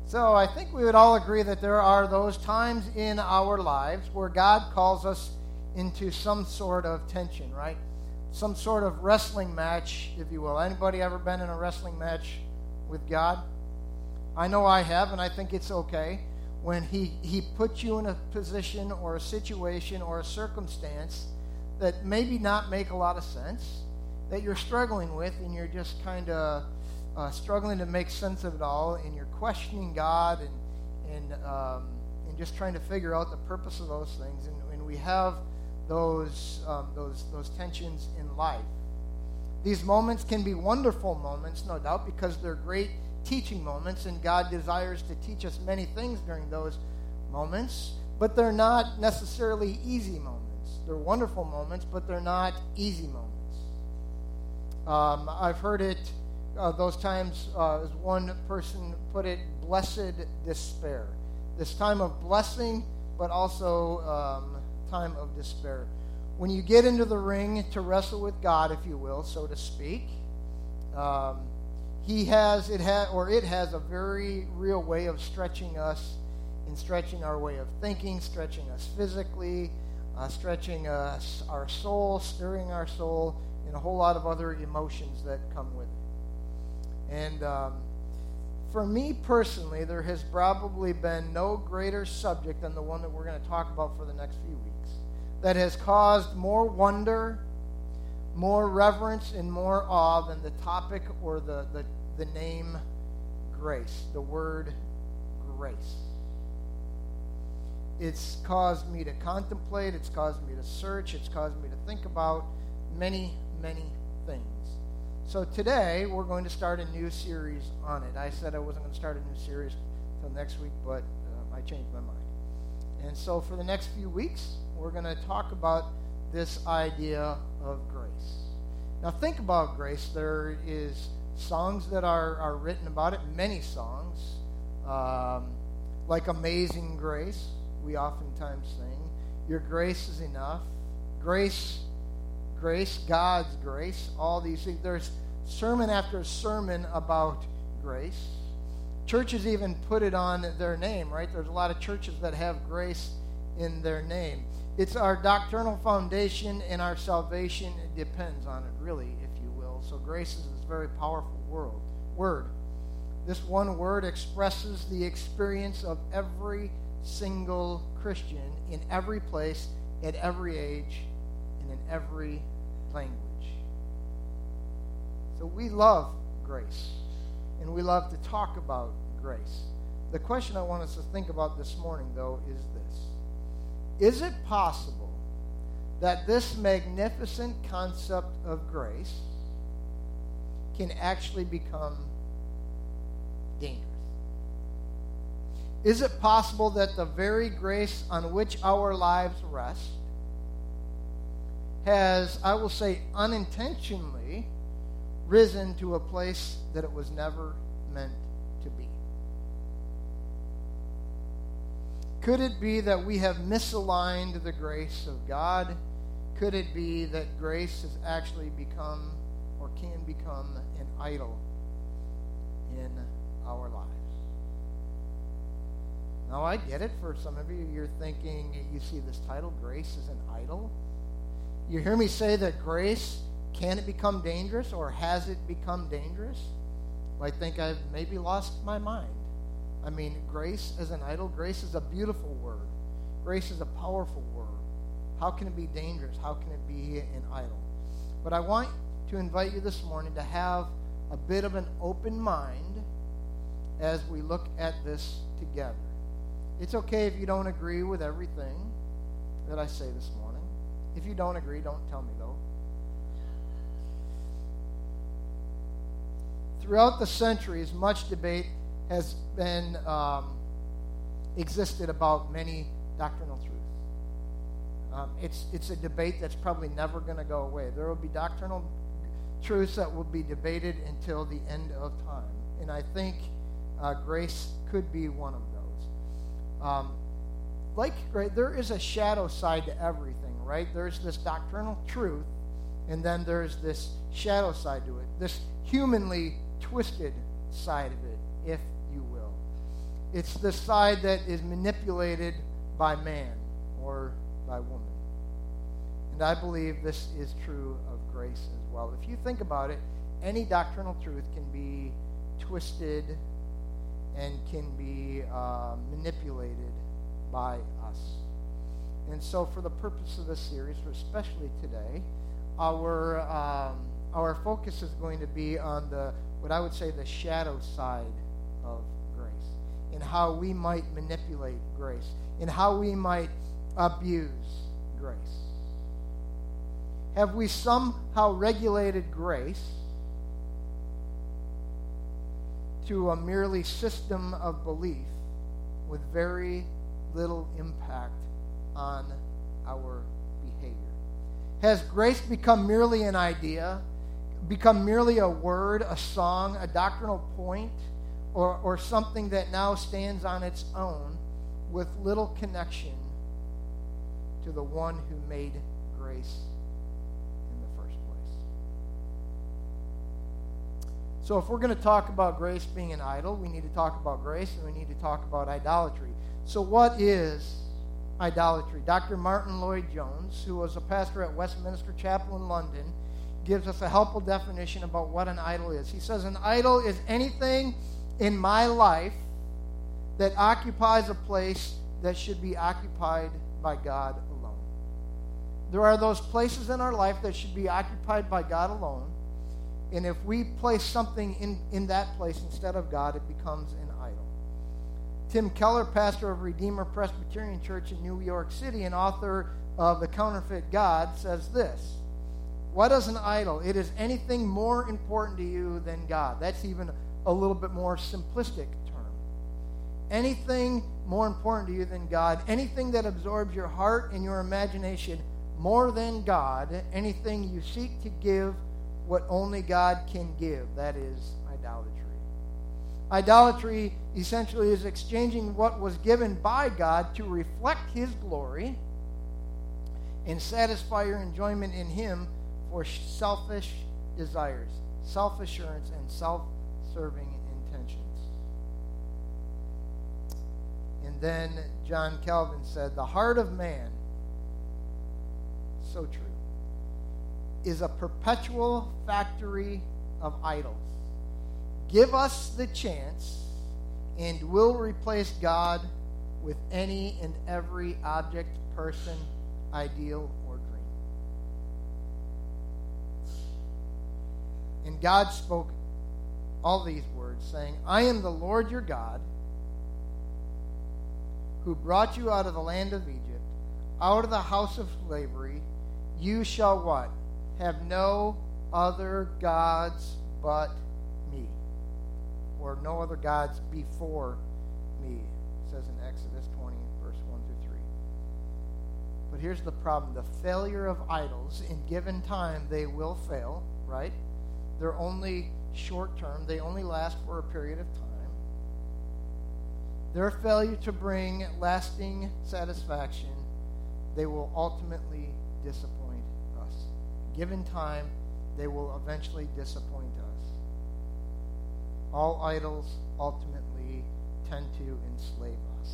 So I think we would all agree that there are those times in our lives where God calls us into some sort of tension, right? Some sort of wrestling match, if you will. Anybody ever been in a wrestling match with God? I know I have, and I think it's okay when he puts you in a position or a situation or a circumstance that maybe not make a lot of sense, that you're struggling with, and you're just kind of struggling to make sense of it all, and you're questioning God and just trying to figure out the purpose of those things. And we have those tensions in life. These moments can be wonderful moments, no doubt, because they're great teaching moments, and God desires to teach us many things during those moments, but they're not necessarily easy moments. They're wonderful moments, but they're not easy moments. I've heard it those times, as one person put it, blessed despair. This time of blessing, but also time of despair. When you get into the ring to wrestle with God, if you will, so to speak, it has a very real way of stretching us and stretching our way of thinking, stretching us physically, stretching us, our soul, stirring our soul, and a whole lot of other emotions that come with it. And for me personally, there has probably been no greater subject than the one that we're going to talk about for the next few weeks that has caused more wonder, more reverence, and more awe than the topic or the name grace, the word grace. It's caused me to contemplate, it's caused me to search, it's caused me to think about many, many things. So today, we're going to start a new series on it. I said I wasn't going to start a new series until next week, but I changed my mind. And so for the next few weeks, we're going to talk about this idea of grace. Now think about grace. There is songs that are written about it, many songs, like Amazing Grace, we oftentimes sing. Your grace is enough. Grace, God's grace, all these things. There's sermon after sermon about grace. Churches even put it on their name, right? There's a lot of churches that have grace in their name. It's our doctrinal foundation, and our salvation depends on it, really, if you will. So grace is this very powerful word. This one word expresses the experience of every single Christian in every place, at every age, and in every language. So we love grace, and we love to talk about grace. The question I want us to think about this morning, though, is this. Is it possible that this magnificent concept of grace can actually become dangerous? Is it possible that the very grace on which our lives rest has, I will say, unintentionally risen to a place that it was never meant to be? Could it be that we have misaligned the grace of God? Could it be that grace has actually become or can become an idol in our lives? Now, I get it. For some of you, you're thinking, you see this title, Grace is an Idol. You hear me say that grace, can it become dangerous, or has it become dangerous? I think I've maybe lost my mind. I mean, grace as an idol, grace is a beautiful word. Grace is a powerful word. How can it be dangerous? How can it be an idol? But I want to invite you this morning to have a bit of an open mind as we look at this together. It's okay if you don't agree with everything that I say this morning. If you don't agree, don't tell me, though. Throughout the centuries, much debate has been existed about many doctrinal truths. It's a debate that's probably never going to go away. There will be doctrinal truths that will be debated until the end of time. And I think grace could be one of those. There is a shadow side to everything, right? There's this doctrinal truth, and then there's this shadow side to it, this humanly twisted side of it, if you will. It's the side that is manipulated by man or by woman. And I believe this is true of grace as well. If you think about it, any doctrinal truth can be twisted and can be manipulated by us. And so for the purpose of this series, especially today, our focus is going to be on what I would say the shadow side of grace, and how we might manipulate grace, and how we might abuse grace. Have we somehow regulated grace to a merely system of belief with very little impact on our behavior? Has grace become merely an idea, become merely a word, a song, a doctrinal point, or something that now stands on its own with little connection to the one who made grace in the first place? So if we're going to talk about grace being an idol, we need to talk about grace, and we need to talk about idolatry. So what is idolatry? Dr. Martin Lloyd-Jones, who was a pastor at Westminster Chapel in London, gives us a helpful definition about what an idol is. He says, an idol is anything in my life that occupies a place that should be occupied by God alone. There are those places in our life that should be occupied by God alone, and if we place something in that place instead of God, it becomes an idol. Tim Keller, pastor of Redeemer Presbyterian Church in New York City and author of The Counterfeit God, says this: what is an idol? It is anything more important to you than God. That's even a little bit more simplistic term. Anything more important to you than God, anything that absorbs your heart and your imagination more than God, anything you seek to give what only God can give, that is idolatry. Idolatry essentially is exchanging what was given by God to reflect His glory and satisfy your enjoyment in Him for selfish desires, self-assurance, and self-serving intentions. And then John Calvin said, the heart of man, so true, is a perpetual factory of idols. Give us the chance, and we'll replace God with any and every object, person, ideal, or dream. And God spoke all these words, saying, I am the Lord your God, who brought you out of the land of Egypt, out of the house of slavery. You shall what? Have no other gods but me. Or no other gods before me. It says in Exodus 20, verse 1 through 3. But here's the problem. The failure of idols, in given time, they will fail, right? They're only short term. They only last for a period of time. Their failure to bring lasting satisfaction, they will ultimately disappoint us. Given time, they will eventually disappoint us. All idols ultimately tend to enslave us.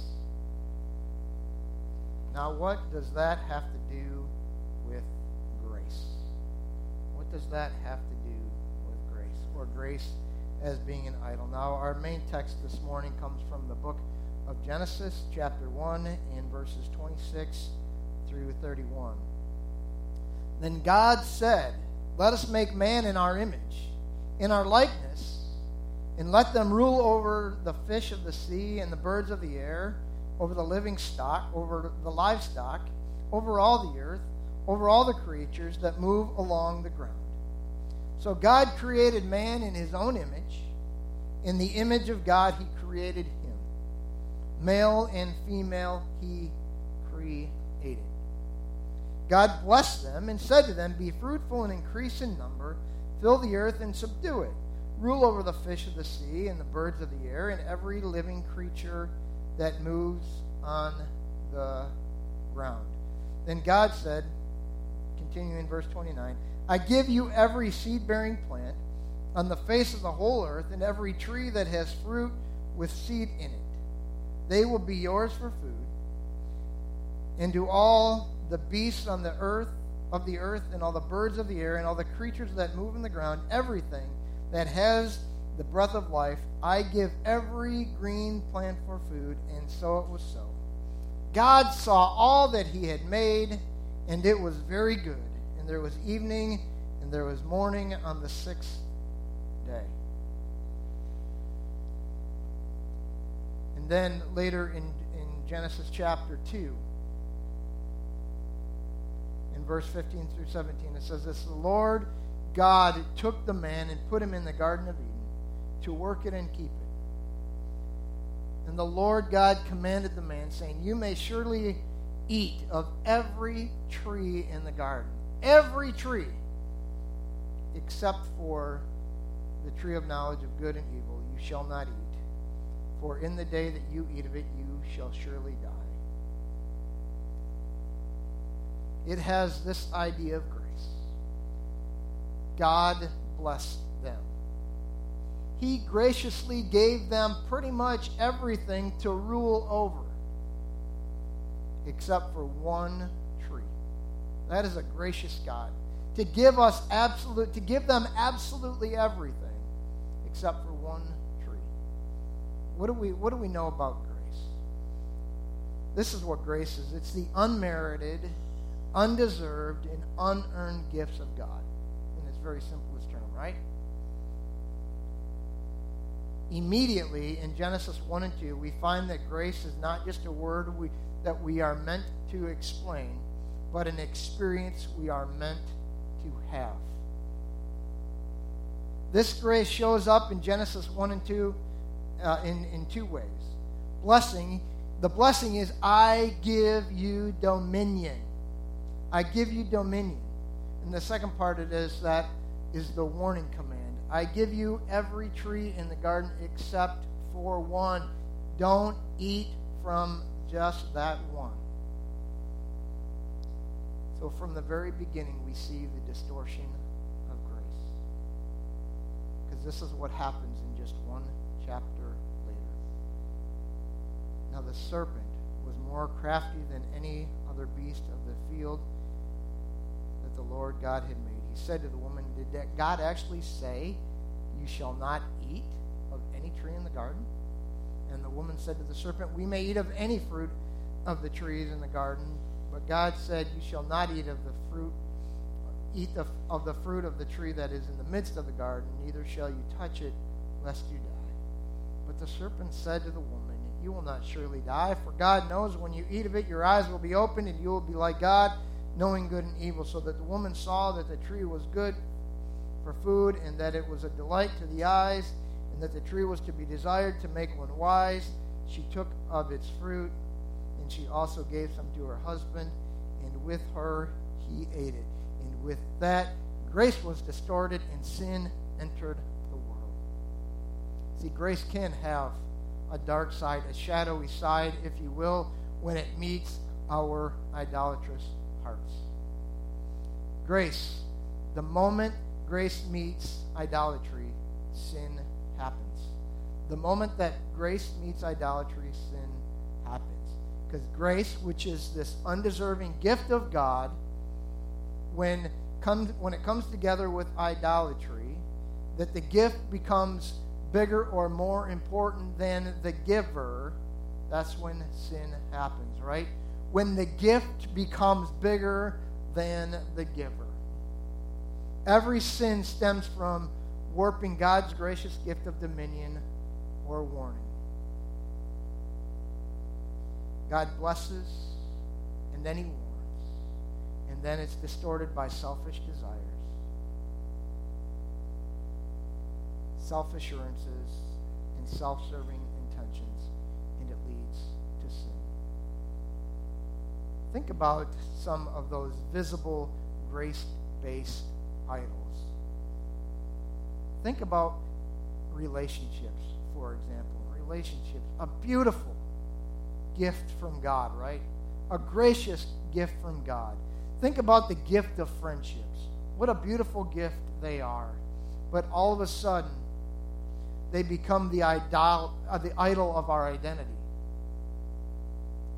Now, what does that have to do with grace? What does that have to do with grace, or grace as being an idol? Now, our main text this morning comes from the book of Genesis, chapter 1, and verses 26 through 31. Then God said, let us make man in our image, in our likeness, and let them rule over the fish of the sea and the birds of the air, over the living stock, over the livestock, over all the earth, over all the creatures that move along the ground. So God created man in His own image. In the image of God He created him. Male and female He created. God blessed them and said to them, be fruitful and increase in number, fill the earth and subdue it. Rule over the fish of the sea and the birds of the air and every living creature that moves on the ground. Then God said, continuing in verse 29, I give you every seed-bearing plant on the face of the whole earth and every tree that has fruit with seed in it. They will be yours for food. And to all the beasts on the earth, and all the birds of the air, and all the creatures that move in the ground, everything that has the breath of life, I give every green plant for food. And so it was so. God saw all that he had made, and it was very good. And there was evening, and there was morning on the sixth day. And then later in Genesis chapter 2, in verse 15 through 17, it says this: the Lord God took the man and put him in the Garden of Eden to work it and keep it. And the Lord God commanded the man, saying, you may surely eat of every tree in the garden, every tree, except for the tree of knowledge of good and evil, you shall not eat. For in the day that you eat of it, you shall surely die. It has this idea of grace. God blessed them. He graciously gave them pretty much everything to rule over, except for one tree. That is a gracious God. To give them absolutely everything, except for one tree. What do we know about grace? This is what grace is. It's the unmerited, undeserved, and unearned gifts of God. In its very simplest term, right? Immediately in Genesis 1 and 2, we find that grace is not just a word that we are meant to explain, but an experience we are meant to have. This grace shows up in Genesis 1 and 2 in two ways. The blessing is, I give you dominion. I give you dominion. And the second part of this, that is the warning command. I give you every tree in the garden except for one. Don't eat from just that one. So from the very beginning, we see the distortion of grace. Because this is what happens in just one chapter later. Now the serpent was more crafty than any other beast of the field that the Lord God had made. He said to the woman, did God actually say, you shall not eat of any tree in the garden? And the woman said to the serpent, we may eat of any fruit of the trees in the garden, but God said, you shall not eat of the fruit of the tree that is in the midst of the garden, neither shall you touch it, lest you die. But the serpent said to the woman, you will not surely die, for God knows when you eat of it, your eyes will be opened, and you will be like God, knowing good and evil. So that the woman saw that the tree was good for food, and that it was a delight to the eyes, and that the tree was to be desired to make one wise. She took of its fruit, and she also gave some to her husband, and with her he ate it. And with that, grace was distorted, and sin entered the world. See, grace can have a dark side, a shadowy side, if you will, when it meets our idolatrous hearts. Grace, the moment grace meets idolatry, sin happens. The moment that grace meets idolatry, sin happens. Because grace, which is this undeserving gift of God, when it comes together with idolatry, that the gift becomes bigger or more important than the giver, that's when sin happens, right? When the gift becomes bigger than the giver. Every sin stems from warping God's gracious gift of dominion or warning. God blesses, and then he warns. And then it's distorted by selfish desires, self-assurances, and self-serving intentions, and it leads to sin. Think about some of those visible grace-based idols. Think about relationships, for example. Relationships, a beautiful gift from God, right? A gracious gift from God. Think about the gift of friendships. What a beautiful gift they are. But all of a sudden, they become the idol of our identity.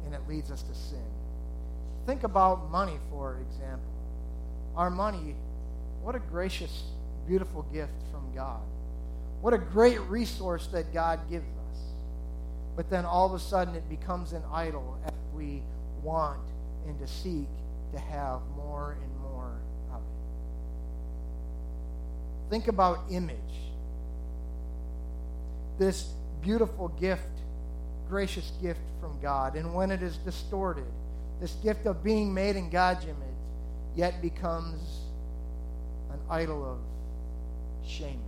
and it leads us to sin. Think about money, for example. Our money, what a gracious, beautiful gift from God. What a great resource that God gives us. But then all of a sudden it becomes an idol as we want and to seek to have more and more of it. Think about image. This beautiful gift, gracious gift from God. And when it is distorted, this gift of being made in God's image yet becomes an idol of shaming.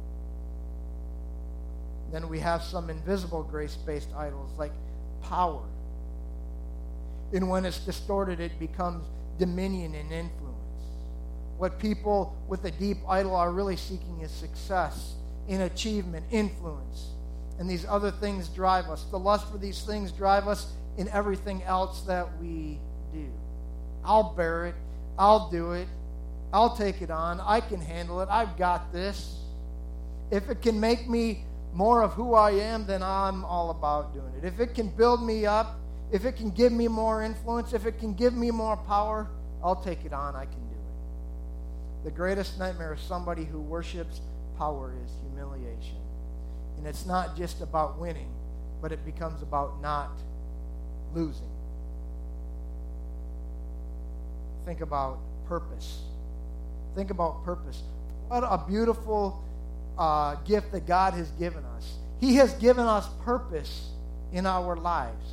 Then we have some invisible grace-based idols like power. And when it's distorted, it becomes dominion and influence. What people with a deep idol are really seeking is success, in achievement, influence. And these other things drive us. The lust for these things drive us in everything else that we do. I'll bear it. I'll do it. I'll take it on. I can handle it. I've got this. If it can make me more of who I am, then I'm all about doing it. If it can build me up, if it can give me more influence, if it can give me more power, I'll take it on. I can do it. The greatest nightmare of somebody who worships power is humiliation. And it's not just about winning, but it becomes about not losing. Think about purpose. Think about purpose. What a beautiful gift that God has given us. He has given us purpose in our lives.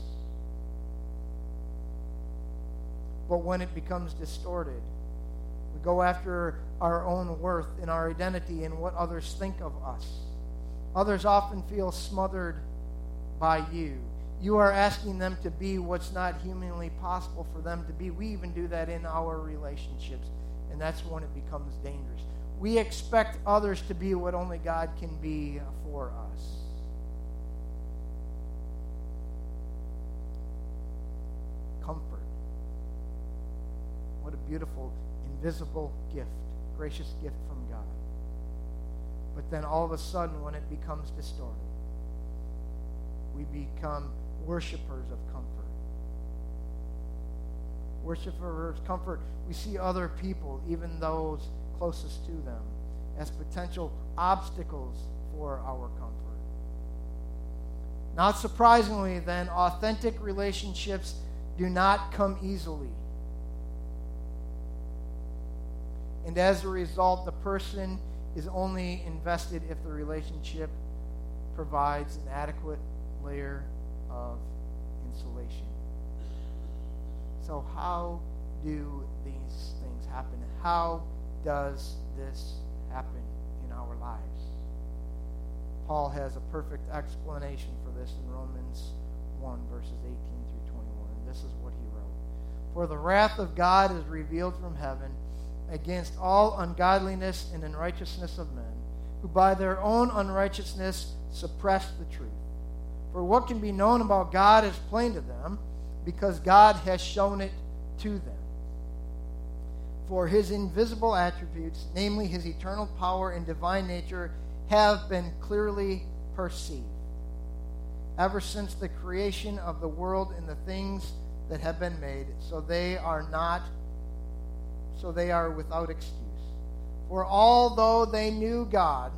But when it becomes distorted, we go after our own worth and our identity and what others think of us. Others often feel smothered by you. You are asking them to be what's not humanly possible for them to be. We even do that in our relationships, and that's when it becomes dangerous. We expect others to be what only God can be for us. Comfort. What a beautiful, invisible gift, gracious gift from God. But then all of a sudden, when it becomes distorted, we become worshipers of comfort. Worshipers of comfort. We see other people, even those closest to them, as potential obstacles for our comfort. Not surprisingly, then, authentic relationships do not come easily. And as a result, the person is only invested if the relationship provides an adequate layer of insulation. So how do these things happen? How does this happen in our lives? Paul has a perfect explanation for this in Romans 1, verses 18 through 21. And this is what he wrote. For the wrath of God is revealed from heaven against all ungodliness and unrighteousness of men, who by their own unrighteousness suppress the truth. For what can be known about God is plain to them, because God has shown it to them. For his invisible attributes, namely his eternal power and divine nature, have been clearly perceived ever since the creation of the world and the things that have been made, so they are without excuse. For although they knew God,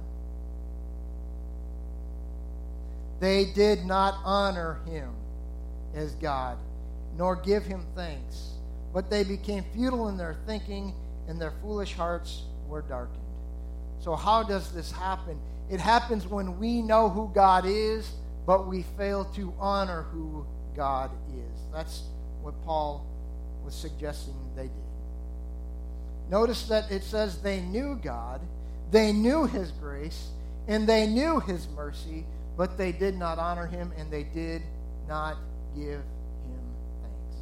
they did not honor him as God, nor give him thanks. But they became futile in their thinking, and their foolish hearts were darkened. So how does this happen? It happens when we know who God is, but we fail to honor who God is. That's what Paul was suggesting they did. Notice that it says they knew God, they knew his grace, and they knew his mercy, but they did not honor him, and they did not give him thanks.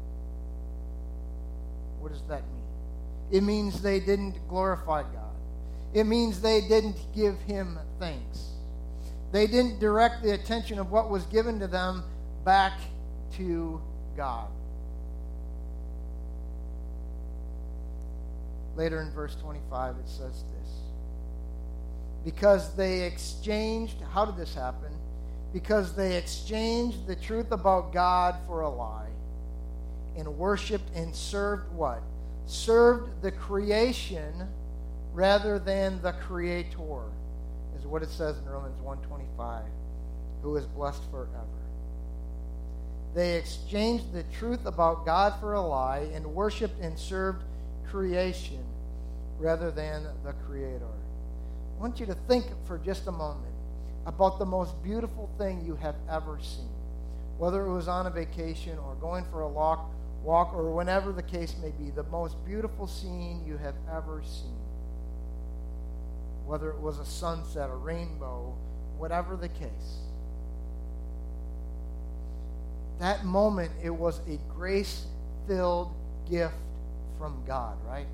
What does that mean? It means they didn't glorify God. It means they didn't give him thanks. They didn't direct the attention of what was given to them back to God. Later in verse 25 it says this. Because they exchanged, how did this happen? because they exchanged the truth about God for a lie and worshiped and served what? Served the creation rather than the Creator, is what it says in Romans 1:25, who is blessed forever. They exchanged the truth about God for a lie and worshiped and served creation rather than the Creator. I want you to think for just a moment about the most beautiful thing you have ever seen, whether it was on a vacation or going for a walk or whenever the case may be, the most beautiful scene you have ever seen, whether it was a sunset, a rainbow, whatever the case. That moment, it was a grace-filled gift from God, right?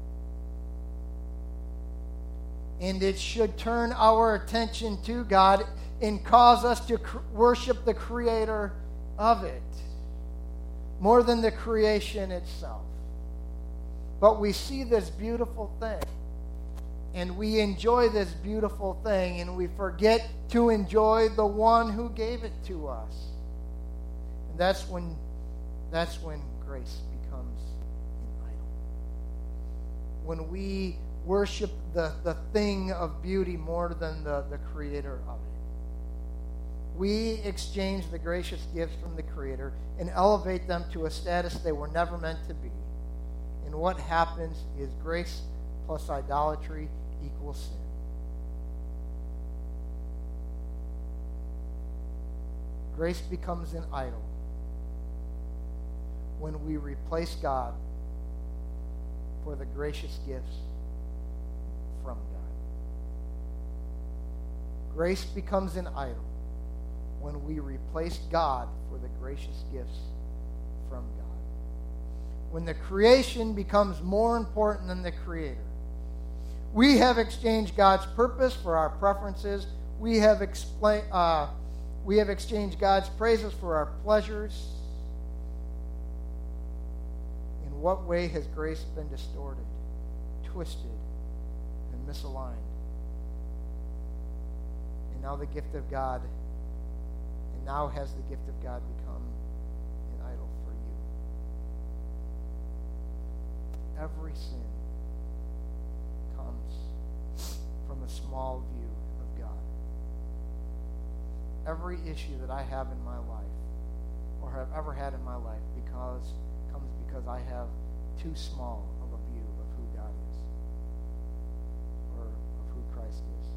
And it should turn our attention to God and cause us to worship the Creator of it more than the creation itself. But we see this beautiful thing, and we enjoy this beautiful thing, and we forget to enjoy the one who gave it to us. And that's when grace becomes an idol. When we worship the thing of beauty more than the Creator of it. We exchange the gracious gifts from the Creator and elevate them to a status they were never meant to be. And what happens is grace plus idolatry equals sin. Grace becomes an idol when we replace God for the gracious gifts from God. Grace becomes an idol when we replace God for the gracious gifts from God. When the creation becomes more important than the Creator. We have exchanged God's purpose for our preferences. We have exchanged God's praises for our pleasures. In what way has grace been distorted, twisted, and misaligned? And now the gift of God, and now has the gift of God become an idol for you? Every sin comes from a small view of God. Every issue that I have in my life, or have ever had in my life, comes because I have too small of a view of who God is, or of who Christ is.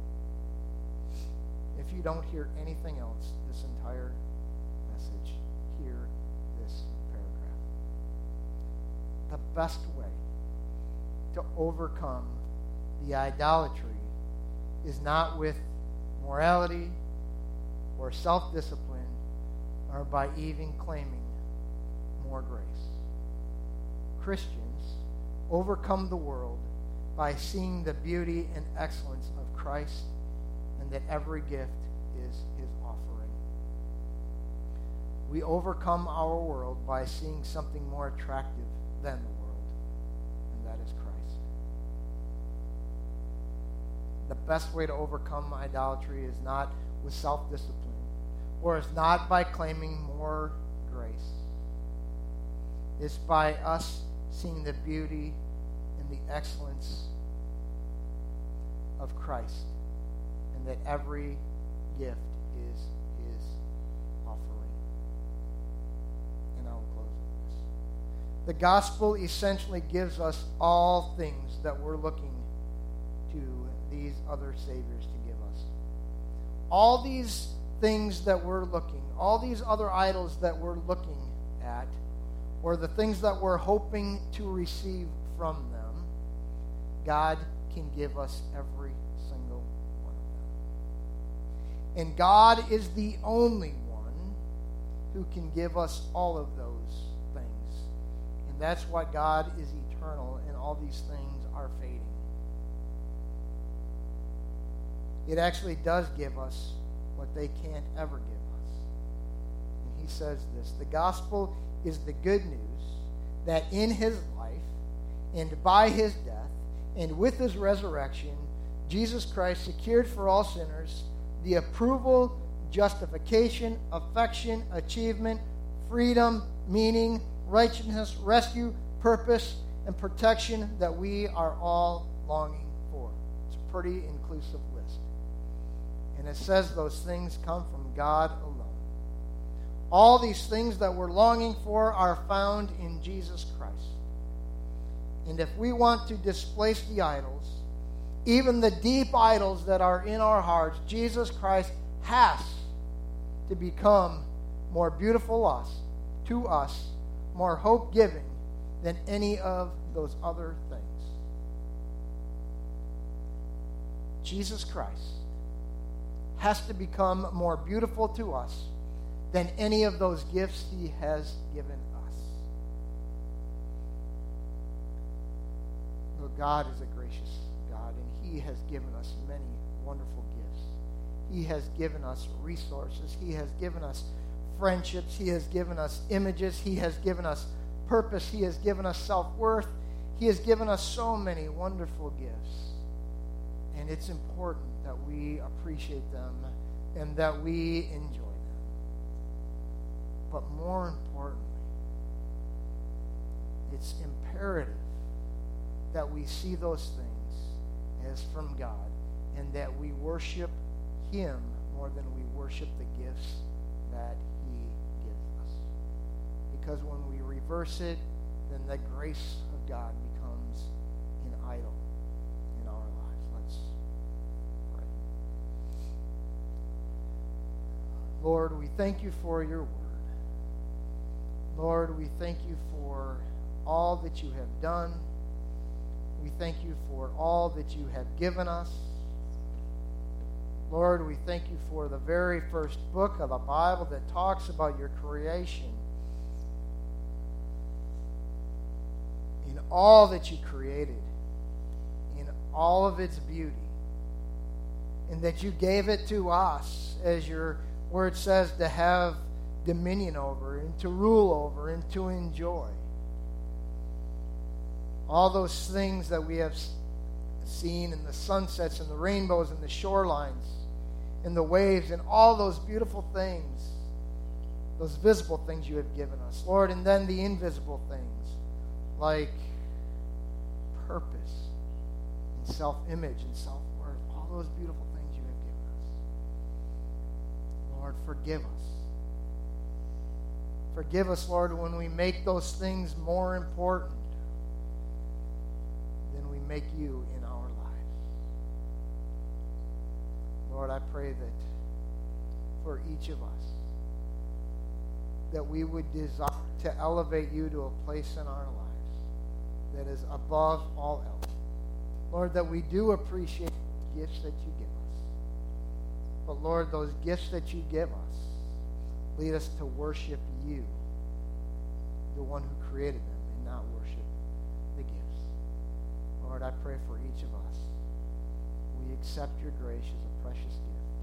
If you don't hear anything else this entire message, hear this paragraph. The best way to overcome the idolatry is not with morality or self-discipline or by even claiming more grace. Christians overcome the world by seeing the beauty and excellence of Christ, and that every gift is his offering. We overcome our world by seeing something more attractive than the world, and that is Christ. The best way to overcome idolatry is not with self-discipline, or is not by claiming more grace. It's by us seeing the beauty and the excellence of Christ, and that every gift is his offering. And I will close with this. The gospel essentially gives us all things that we're looking to these other saviors to give us. All these things that we're looking, all these other idols that we're looking at, or the things that we're hoping to receive from them, God can give us every single one of them. And God is the only one who can give us all of those things. And that's why God is eternal and all these things are fading. It actually does give us what they can't ever give us. And he says this: the gospel is the good news that in his life and by his death and with his resurrection, Jesus Christ secured for all sinners the approval, justification, affection, achievement, freedom, meaning, righteousness, rescue, purpose, and protection that we are all longing for. It's a pretty inclusive list. And it says those things come from God alone. All these things that we're longing for are found in Jesus Christ. And if we want to displace the idols, even the deep idols that are in our hearts, Jesus Christ has to become more beautiful to us, more hope-giving than any of those other things. Jesus Christ has to become more beautiful to us than any of those gifts he has given us. Well, God is a gracious God, and he has given us many wonderful gifts. He has given us resources. He has given us friendships. He has given us images. He has given us purpose. He has given us self-worth. He has given us so many wonderful gifts. And it's important that we appreciate them and that we enjoy them. But more importantly, it's imperative that we see those things as from God and that we worship him more than we worship the gifts that he gives us. Because when we reverse it, then the grace of God becomes an idol in our lives. Let's pray. Lord, we thank you for your word. Lord, we thank you for all that you have done. We thank you for all that you have given us. Lord, we thank you for the very first book of the Bible that talks about your creation. In all that you created, in all of its beauty, and that you gave it to us, as your word says, to have dominion over, and to rule over, and to enjoy. All those things that we have seen in the sunsets and the rainbows and the shorelines and the waves and all those beautiful things, those visible things you have given us, Lord, and then the invisible things like purpose and self-image and self-worth, all those beautiful things you have given us. Lord, forgive us. Forgive us, Lord, when we make those things more important than we make you in our lives. Lord, I pray that for each of us, that we would desire to elevate you to a place in our lives that is above all else. Lord, that we do appreciate the gifts that you give us. But Lord, those gifts that you give us lead us to worship you, the one who created them, and not worship the gifts. Lord, I pray for each of us. We accept your grace as a precious gift.